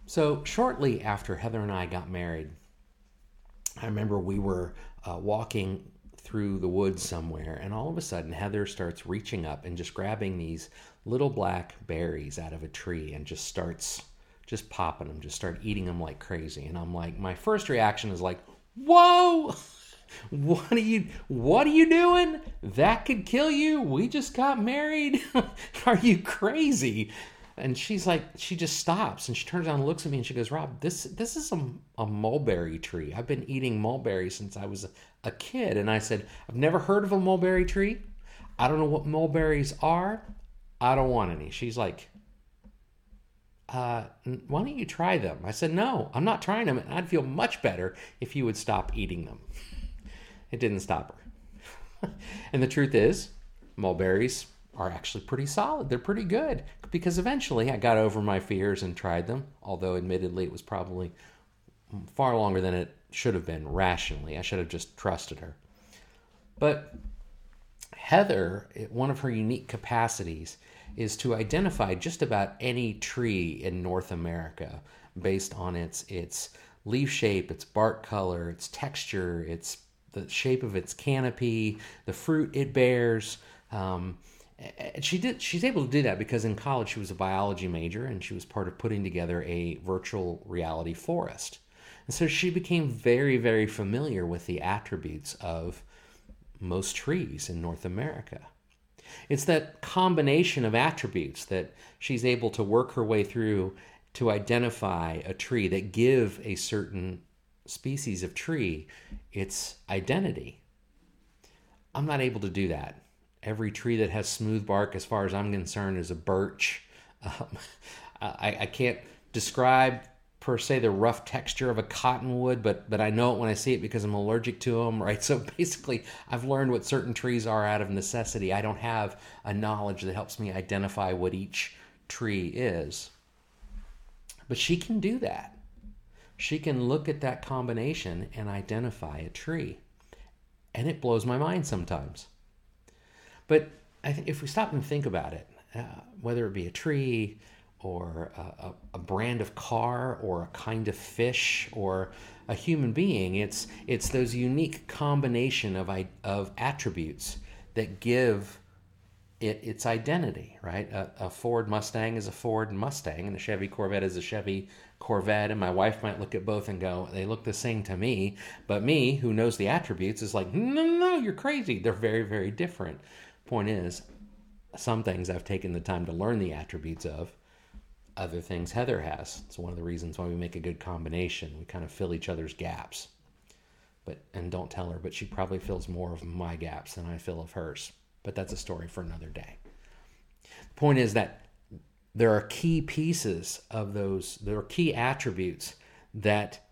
So shortly after Heather and I got married, I remember we were walking through the woods somewhere, and all of a sudden Heather starts reaching up and just grabbing these little black berries out of a tree and just starts just popping them, just start eating them like crazy. And I'm like, my first reaction is like, whoa! What are you doing? That could kill you. We just got married. Are you crazy? And she's like, she just stops and she turns around and looks at me and she goes, Rob, this is a mulberry tree. I've been eating mulberries since I was a kid. And I said, I've never heard of a mulberry tree. I don't know what mulberries are. I don't want any. She's like, why don't you try them? I said, no, I'm not trying them. I'd feel much better if you would stop eating them. It didn't stop her. And the truth is, mulberries are actually pretty solid. They're pretty good because eventually I got over my fears and tried them, although admittedly it was probably far longer than it should have been rationally. I should have just trusted her. But Heather, one of her unique capacities is to identify just about any tree in North America based on its leaf shape, its bark color, its texture, the shape of its canopy, the fruit it bears. She's able to do that because in college she was a biology major and she was part of putting together a virtual reality forest. And so she became very, very familiar with the attributes of most trees in North America. It's that combination of attributes that she's able to work her way through to identify a tree that give a certain species of tree its identity. I'm not able to do that. Every tree that has smooth bark, as far as I'm concerned, is a birch. I can't describe per se the rough texture of a cottonwood, but I know it when I see it because I'm allergic to them, right? So basically, I've learned what certain trees are out of necessity. I don't have a knowledge that helps me identify what each tree is. But she can do that. She can look at that combination and identify a tree. And it blows my mind sometimes. But I think if we stop and think about it, whether it be a tree or a brand of car or a kind of fish or a human being, it's those unique combination of attributes that give it its identity, right? A Ford Mustang is a Ford Mustang, and a Chevy Corvette is a Chevy Corvette. And my wife might look at both and go, they look the same to me. But me, who knows the attributes, is like, no, you're crazy. They're very, very different. Point is, some things I've taken the time to learn the attributes of. Other things Heather has. It's one of the reasons why we make a good combination. We kind of fill each other's gaps. And don't tell her, but she probably fills more of my gaps than I fill of hers. But that's a story for another day. The point is that there are key pieces of those, there are key attributes that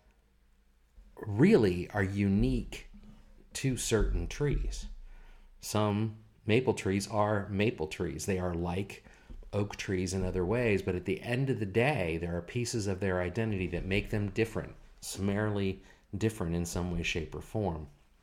really are unique to certain trees. Some maple trees are maple trees. They are like oak trees in other ways, but at the end of the day, there are pieces of their identity that make them different, summarily different in some way, shape, or form.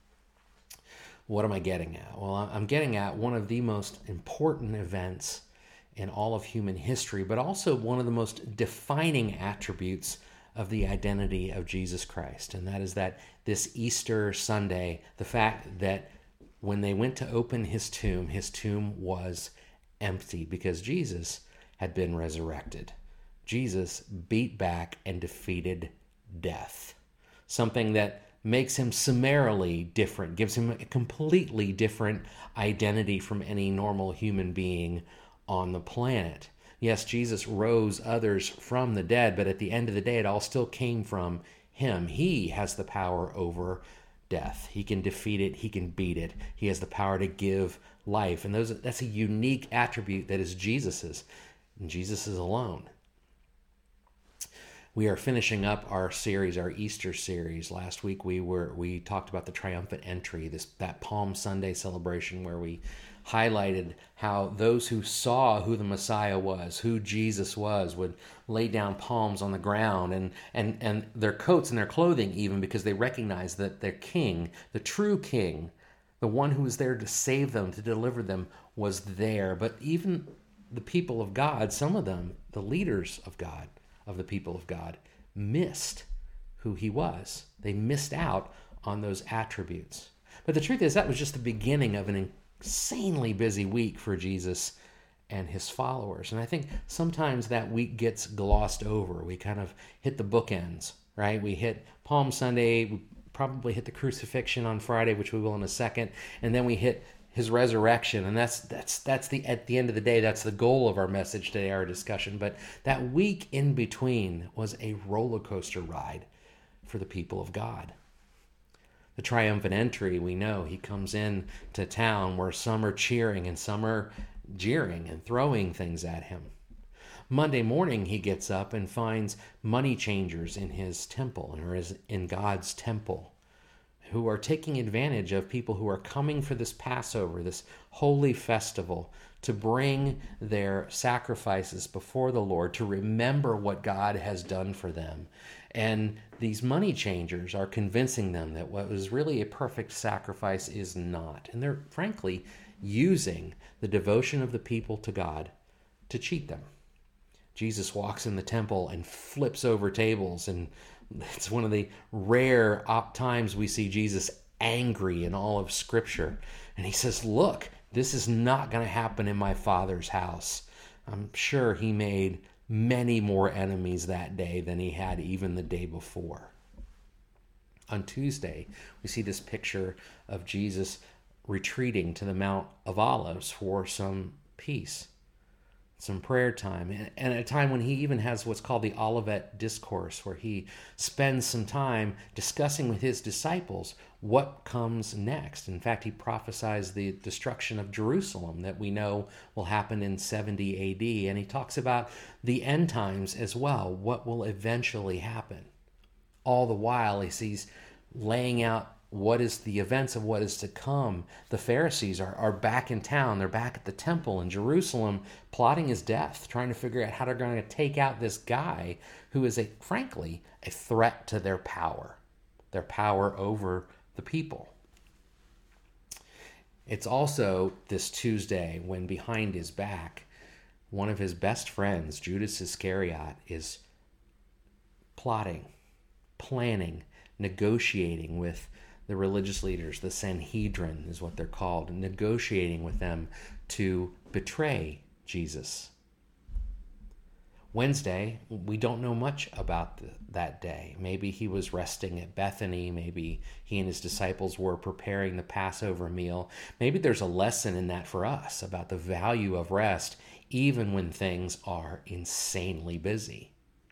What am I getting at? Well, I'm getting at one of the most important events in all of human history, but also one of the most defining attributes of the identity of Jesus Christ. And that is that this Easter Sunday, the fact that when they went to open his tomb was empty because Jesus had been resurrected. Jesus beat back and defeated death. Something that makes him summarily different, gives him a completely different identity from any normal human being on the planet. Yes, Jesus rose others from the dead, but at the end of the day, it all still came from him. He has the power over death. He can defeat it. He can beat it. He has the power to give life. And that's a unique attribute that is Jesus's. And Jesus is alone. We are finishing up our series, our Easter series. Last week we talked about the triumphant entry, that Palm Sunday celebration where we highlighted how those who saw who the Messiah was, who Jesus was, would lay down palms on the ground and their coats and their clothing even, because they recognized that their king, the true king, the one who was there to save them, to deliver them, was there. But even the people of God, some of them, the leaders of God, of the people of God missed who he was. They missed out on those attributes. But the truth is, that was just the beginning of an insanely busy week for Jesus and his followers. And I think sometimes that week gets glossed over. We kind of hit the bookends, right? We hit Palm Sunday, we probably hit the crucifixion on Friday, which we will in a second, and then we hit his resurrection. And that's the at the end of the day, that's the goal of our message today, our discussion. But that week in between was a roller coaster ride for the people of God. The triumphant entry, we know he comes in to town where some are cheering and some are jeering and throwing things at him. Monday morning, he gets up and finds money changers in his temple, or in God's temple, who are taking advantage of people who are coming for this Passover, this holy festival, to bring their sacrifices before the Lord, to remember what God has done for them. And these money changers are convincing them that what was really a perfect sacrifice is not. And they're frankly using the devotion of the people to God to cheat them. Jesus walks in the temple and flips over tables, and it's one of the rare times we see Jesus angry in all of Scripture. And he says, look, this is not going to happen in my Father's house. I'm sure he made many more enemies that day than he had even the day before. On Tuesday, we see this picture of Jesus retreating to the Mount of Olives for some peace, some prayer time, and a time when he even has what's called the Olivet Discourse, where he spends some time discussing with his disciples what comes next. In fact, he prophesies the destruction of Jerusalem that we know will happen in 70 AD, and he talks about the end times as well, what will eventually happen. All the while, he's laying out what is the events of what is to come. The Pharisees are back in town. They're back at the temple in Jerusalem, plotting his death, trying to figure out how they're going to take out this guy who is, frankly, a threat to their power over the people. It's also this Tuesday when behind his back, one of his best friends, Judas Iscariot, is plotting, planning, negotiating with the religious leaders. The Sanhedrin is what they're called, negotiating with them to betray Jesus. Wednesday, we don't know much about that day. Maybe he was resting at Bethany. Maybe he and his disciples were preparing the Passover meal. Maybe there's a lesson in that for us about the value of rest, even when things are insanely busy.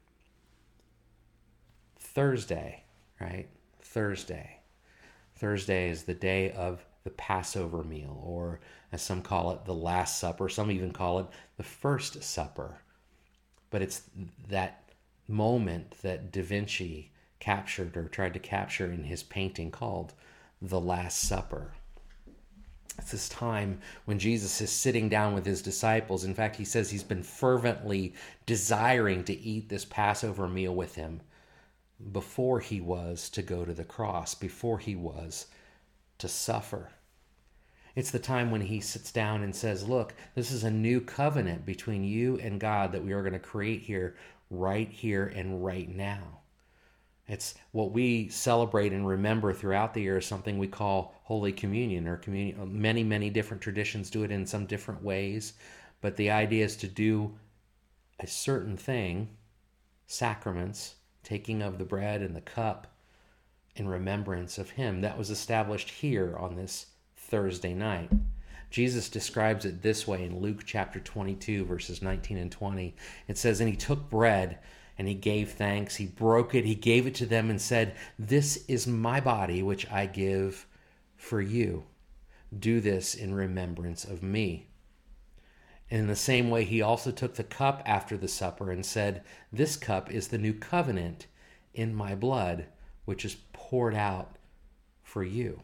Thursday, right? Thursday is the day of the Passover meal, or as some call it, the Last Supper. Some even call it the First Supper. But it's that moment that Da Vinci captured or tried to capture in his painting called the Last Supper. It's this time when Jesus is sitting down with his disciples. In fact, he says he's been fervently desiring to eat this Passover meal with him before he was to go to the cross, before he was to suffer. It's the time when he sits down and says, look, this is a new covenant between you and God that we are going to create here and right now. It's what we celebrate and remember throughout the year, something we call Holy Communion or communion. Many, many different traditions do it in some different ways, but the idea is to do a certain thing, sacraments, taking of the bread and the cup in remembrance of him. That was established here on this Thursday night. Jesus describes it this way in Luke chapter 22, verses 19 and 20. It says, and he took bread and he gave thanks. He broke it. He gave it to them and said, this is my body, which I give for you. Do this in remembrance of me. And in the same way, he also took the cup after the supper and said, this cup is the new covenant in my blood, which is poured out for you.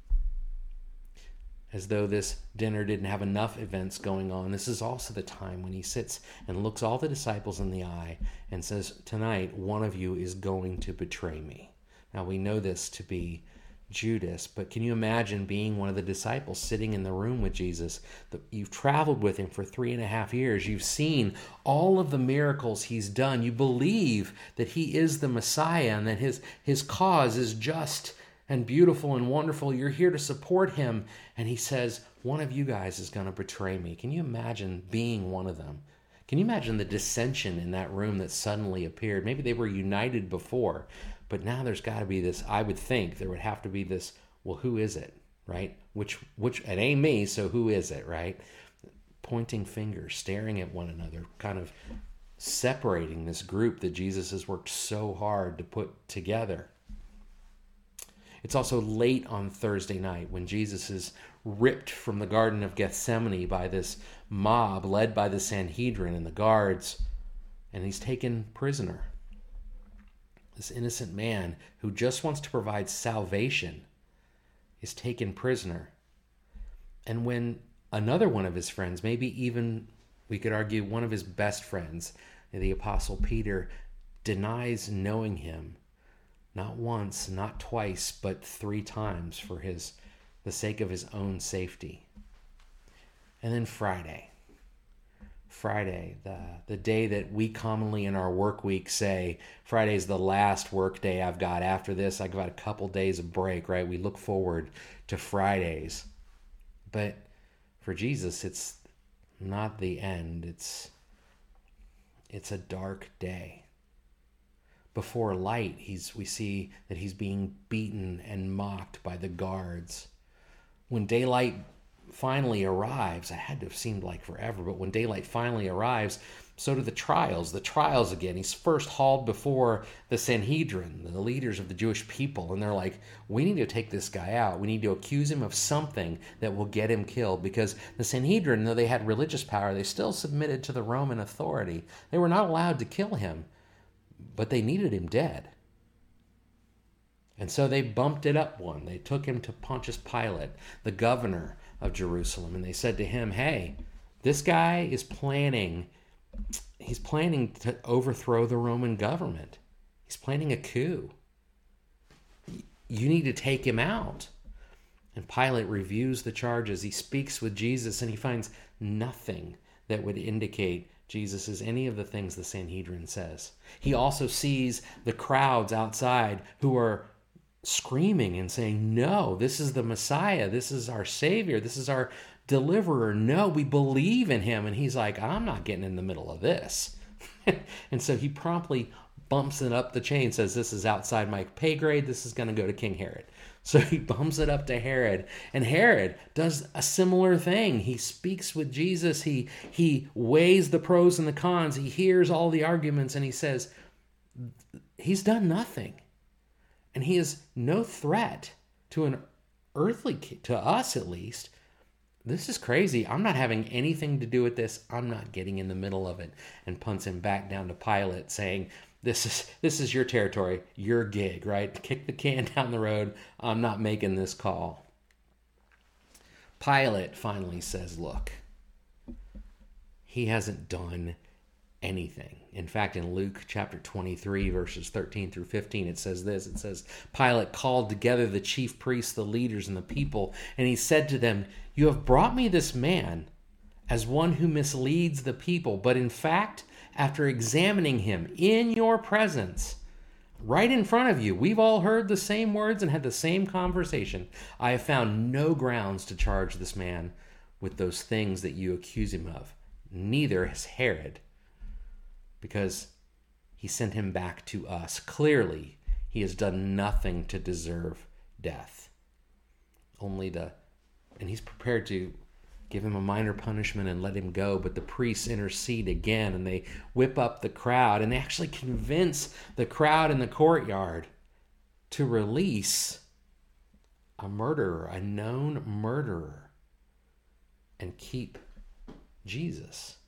As though this dinner didn't have enough events going on, this is also the time when he sits and looks all the disciples in the eye and says, tonight, one of you is going to betray me. Now, we know this to be Judas. But can you imagine being one of the disciples sitting in the room with Jesus? You've traveled with him for 3.5 years. You've seen all of the miracles he's done. You believe that he is the Messiah and that his cause is just and beautiful and wonderful. You're here to support him. And he says, one of you guys is going to betray me. Can you imagine being one of them? Can you imagine the dissension in that room that suddenly appeared? Maybe they were united before, but now there's got to be this, I would think there would have to be this, well, who is it, right? Which it ain't me, so who is it, right? Pointing fingers, staring at one another, kind of separating this group that Jesus has worked so hard to put together. It's also late on Thursday night when Jesus is ripped from the Garden of Gethsemane by this mob led by the Sanhedrin and the guards, and he's taken prisoner. This innocent man who just wants to provide salvation is taken prisoner. And when another one of his friends, maybe even we could argue one of his best friends, the Apostle Peter, denies knowing him, not once, not twice, but 3 times for the sake of his own safety. And then Friday, the day that we commonly in our work week say, Friday's the last work day I've got. After this, I've got a couple days of break, right? We look forward to Fridays. But for Jesus, it's not the end. It's a dark day. Before light, we see that he's being beaten and mocked by the guards. When daylight finally arrives, it had to have seemed like forever, but when daylight finally arrives, so do the trials. The trials again. He's first hauled before the Sanhedrin, the leaders of the Jewish people, and they're like, we need to take this guy out. We need to accuse him of something that will get him killed, because the Sanhedrin, though they had religious power, they still submitted to the Roman authority. They were not allowed to kill him, but they needed him dead. And so they bumped it up one. They took him to Pontius Pilate, the governor of Jerusalem, and they said to him, hey, this guy is planning to overthrow the Roman government. He's planning a coup. You need to take him out. And Pilate reviews the charges. He speaks with Jesus, and he finds nothing that would indicate Jesus is any of the things the Sanhedrin says. He also sees the crowds outside who are screaming and saying, no, this is the Messiah. This is our Savior. This is our deliverer. No, we believe in him. And he's like, I'm not getting in the middle of this. And so he promptly bumps it up the chain, says, this is outside my pay grade. This is going to go to King Herod. So he bumps it up to Herod, and Herod does a similar thing. He speaks with Jesus. He weighs the pros and the cons. He hears all the arguments, and he says, he's done nothing. And he is no threat to an earthly, to us at least. This is crazy. I'm not having anything to do with this. I'm not getting in the middle of it. And punts him back down to Pilate, saying, This is your territory, your gig, right? Kick the can down the road. I'm not making this call. Pilate finally says, look, he hasn't done anything. In fact, in Luke chapter 23, verses 13 through 15, it says this. It says, Pilate called together the chief priests, the leaders, and the people, and he said to them, you have brought me this man as one who misleads the people, but in fact, after examining him in your presence, right in front of you, we've all heard the same words and had the same conversation. I have found no grounds to charge this man with those things that you accuse him of. Neither has Herod, because he sent him back to us. Clearly, he has done nothing to deserve death. And he's prepared to give him a minor punishment and let him go, but the priests intercede again, and they whip up the crowd, and they actually convince the crowd in the courtyard to release a murderer, a known murderer, and keep Jesus.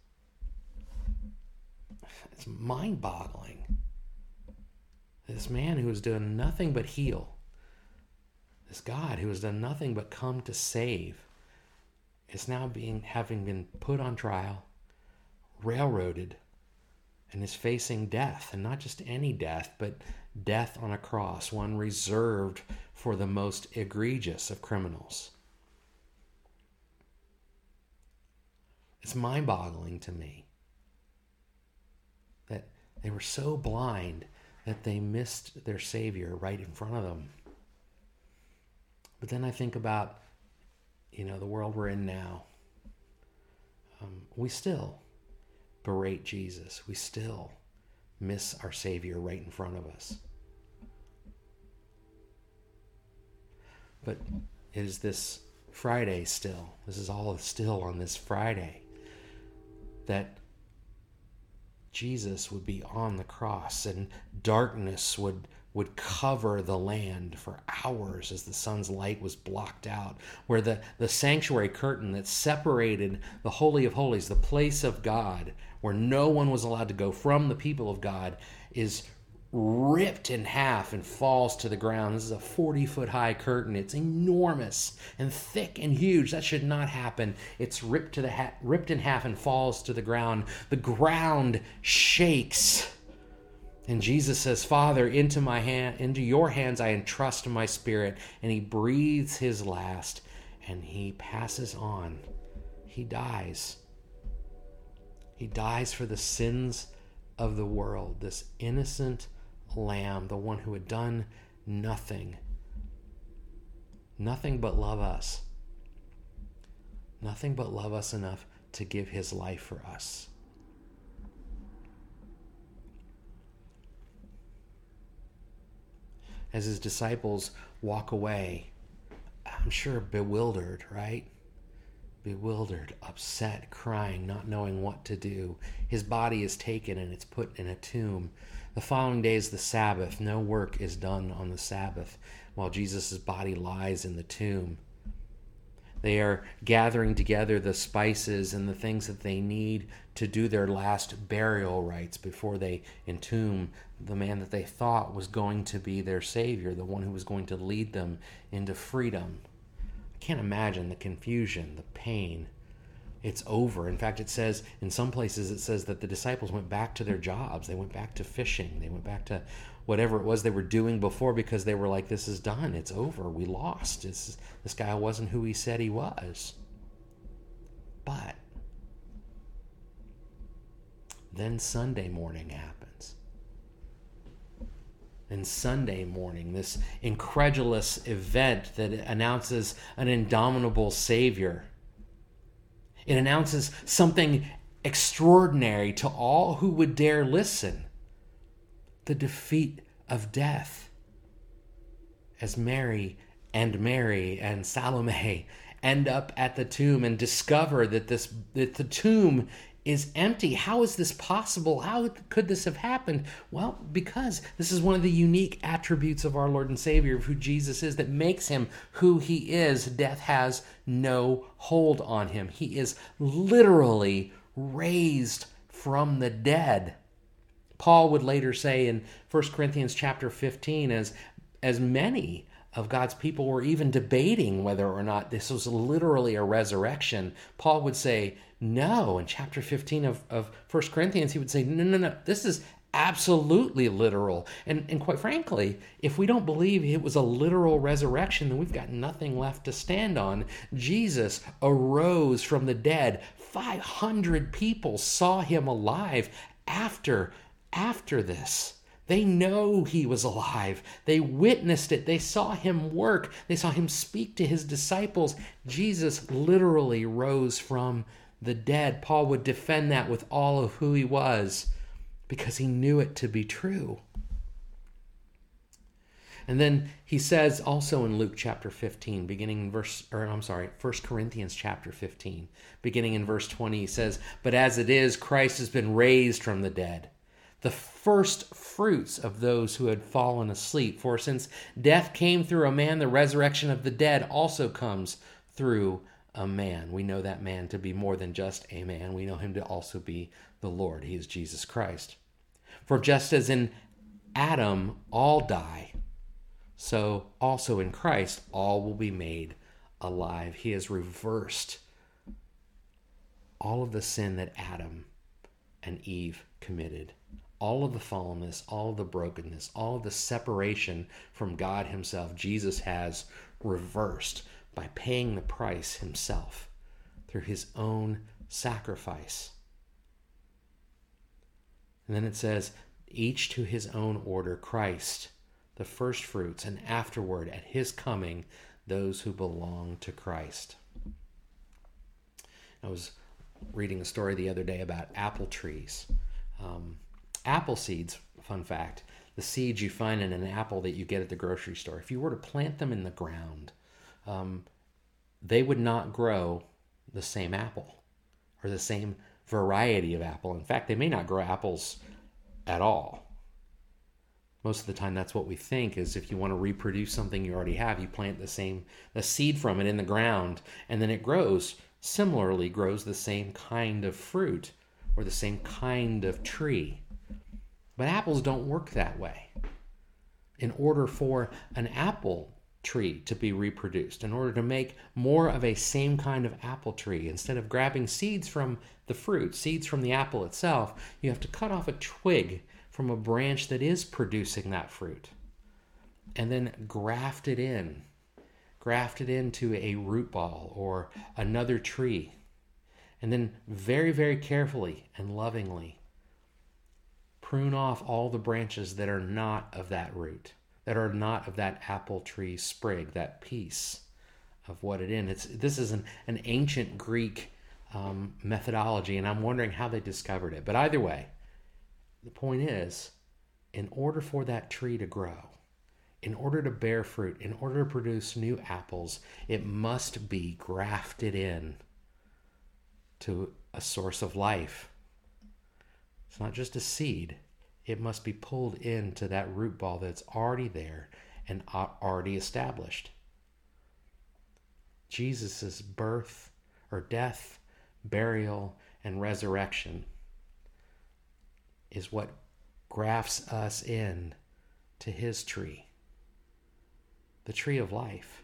It's mind-boggling. This man who has done nothing but heal, this God who has done nothing but come to save, is now having been put on trial, railroaded, and is facing death. And not just any death, but death on a cross, one reserved for the most egregious of criminals. It's mind-boggling to me that they were so blind that they missed their Savior right in front of them. But then I think about, the world we're in now. We still berate Jesus. We still miss our Savior right in front of us. But it is this Friday still. This is all still on this Friday that Jesus would be on the cross and darkness would cover the land for hours as the sun's light was blocked out, where the sanctuary curtain that separated the Holy of Holies, the place of God, where no one was allowed to go from the people of God, is ripped in half and falls to the ground. This is a 40-foot high curtain. It's enormous and thick and huge. That should not happen. It's ripped in half and falls to the ground. The ground shakes. And Jesus says, "Father, into your hands I entrust my spirit." And he breathes his last and he passes on. He dies. He dies for the sins of the world. This innocent lamb, the one who had done nothing but love us. Nothing but love us enough to give his life for us. As his disciples walk away, I'm sure bewildered, right? Bewildered, upset, crying, not knowing what to do. His body is taken and it's put in a tomb. The following day is the Sabbath. No work is done on the Sabbath while Jesus' body lies in the tomb. They are gathering together the spices and the things that they need to do their last burial rites before they entomb the man that they thought was going to be their Savior, the one who was going to lead them into freedom. I can't imagine the confusion, the pain. It's over. In fact, it says, in some places, it says that the disciples went back to their jobs. They went back to fishing. They went back to whatever it was they were doing before because they were like, this is done. It's over. We lost. This guy wasn't who he said he was. But then Sunday morning happens. And Sunday morning, this incredulous event that announces an indomitable Savior. It announces something extraordinary to all who would dare listen. The defeat of death. As Mary and Salome end up at the tomb and discover that the tomb is empty. How is this possible? How could this have happened? Well, because this is one of the unique attributes of our Lord and Savior, of who Jesus is, that makes him who he is. Death has no hold on him. He is literally raised from the dead. Paul would later say in 1 Corinthians chapter 15, as many of God's people were even debating whether or not this was literally a resurrection, Paul would say, no. In chapter 15 of 1 Corinthians, he would say, no, this is absolutely literal. And quite frankly, if we don't believe it was a literal resurrection, then we've got nothing left to stand on. Jesus arose from the dead. 500 people saw him alive after this. They know he was alive. They witnessed it. They saw him work. They saw him speak to his disciples. Jesus literally rose from the dead. Paul would defend that with all of who he was because he knew it to be true. And then he says also in Luke chapter 15, 1 Corinthians chapter 15, beginning in verse 20, he says, "But as it is, Christ has been raised from the dead, the first fruits of those who had fallen asleep. For since death came through a man, the resurrection of the dead also comes through a man." We know that man to be more than just a man. We know him to also be the Lord. He is Jesus Christ. "For just as in Adam all die, so also in Christ all will be made alive." He has reversed all of the sin that Adam and Eve committed all of the fallenness, all of the brokenness, all of the separation from God himself, Jesus has reversed by paying the price himself through his own sacrifice. And then it says, each to his own order, Christ, the first fruits, and afterward, at his coming, those who belong to Christ. I was reading a story the other day about apple trees. Apple seeds, fun fact, the seeds you find in an apple that you get at the grocery store, if you were to plant them in the ground, they would not grow the same apple or the same variety of apple. In fact, they may not grow apples at all. Most of the time, that's what we think, is if you want to reproduce something you already have, you plant the seed from it in the ground, and then it grows the same kind of fruit or the same kind of tree. But apples don't work that way. In order for an apple tree to be reproduced, in order to make more of a same kind of apple tree, instead of grabbing seeds from the fruit, seeds from the apple itself, you have to cut off a twig from a branch that is producing that fruit, and then graft it into a root ball or another tree, and then very, very carefully and lovingly prune off all the branches that are not of that root, that are not of that apple tree sprig, that piece of what it is. This is an ancient Greek methodology, and I'm wondering how they discovered it. But either way, the point is, in order for that tree to grow, in order to bear fruit, in order to produce new apples, it must be grafted in to a source of life. It's not just a seed. It must be pulled into that root ball that's already there and already established. Jesus' birth or death, burial, and resurrection is what grafts us in to his tree, the tree of life.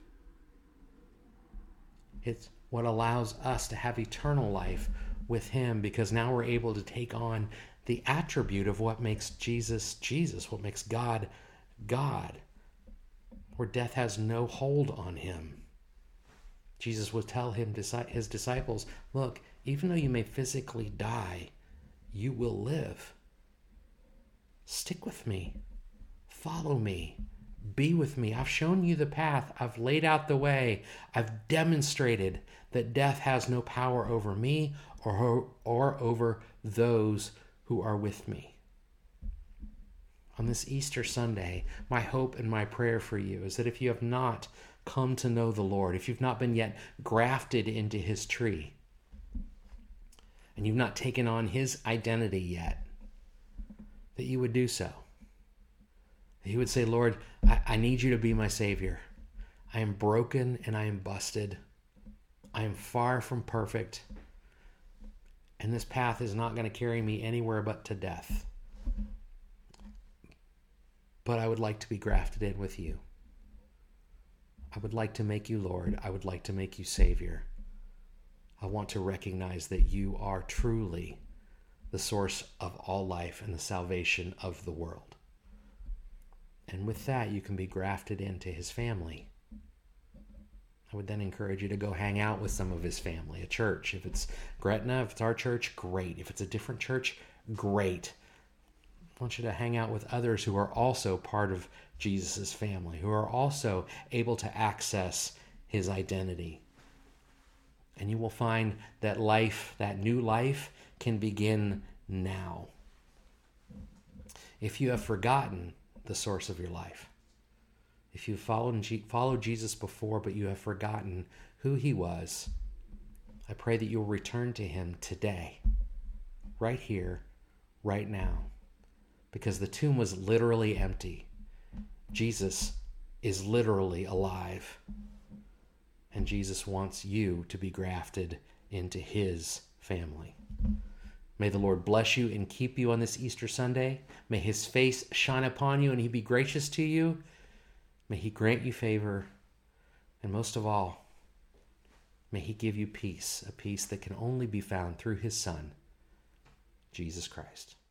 It's what allows us to have eternal life with him, because now we're able to take on the attribute of what makes Jesus, Jesus, what makes God, God, where death has no hold on him. Jesus would tell his disciples, look, even though you may physically die, you will live. Stick with me. Follow me. Be with me. I've shown you the path. I've laid out the way. I've demonstrated that death has no power over me or over those who are with me. On this Easter Sunday, my hope and my prayer for you is that if you have not come to know the Lord, if you've not been yet grafted into his tree, and you've not taken on his identity yet, that you would do so. That you would say, Lord, I need you to be my Savior. I am broken and I am busted. I am far from perfect. And this path is not going to carry me anywhere but to death. But I would like to be grafted in with you. I would like to make you Lord. I would like to make you Savior. I want to recognize that you are truly the source of all life and the salvation of the world. And with that, you can be grafted into his family. I would then encourage you to go hang out with some of his family, a church. If it's Gretna, if it's our church, great. If it's a different church, great. I want you to hang out with others who are also part of Jesus' family, who are also able to access his identity. And you will find that life, that new life, can begin now. If you have forgotten the source of your life, if you've followed Jesus before, but you have forgotten who he was, I pray that you'll return to him today, right here, right now, because the tomb was literally empty. Jesus is literally alive, and Jesus wants you to be grafted into his family. May the Lord bless you and keep you on this Easter Sunday. May his face shine upon you and he be gracious to you. May he grant you favor. And most of all, may he give you peace, a peace that can only be found through his Son, Jesus Christ.